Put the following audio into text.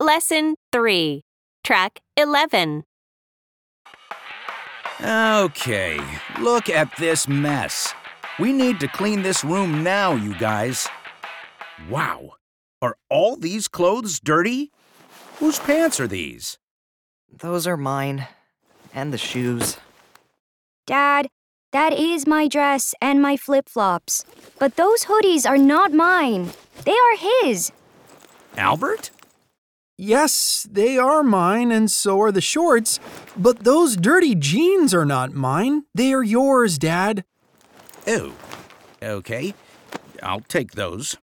Lesson 3, Track 11. Okay, look at this mess. We need to clean this room now, you guys. Wow, are all these clothes dirty? Whose pants are these? Those are mine. And the shoes. Dad, that is my dress and my flip-flops. But those hoodies are not mine. They are his. Albert? Yes, they are mine, and so are the shorts. But those dirty jeans are not mine. They are yours, Dad. Oh, okay. I'll take those.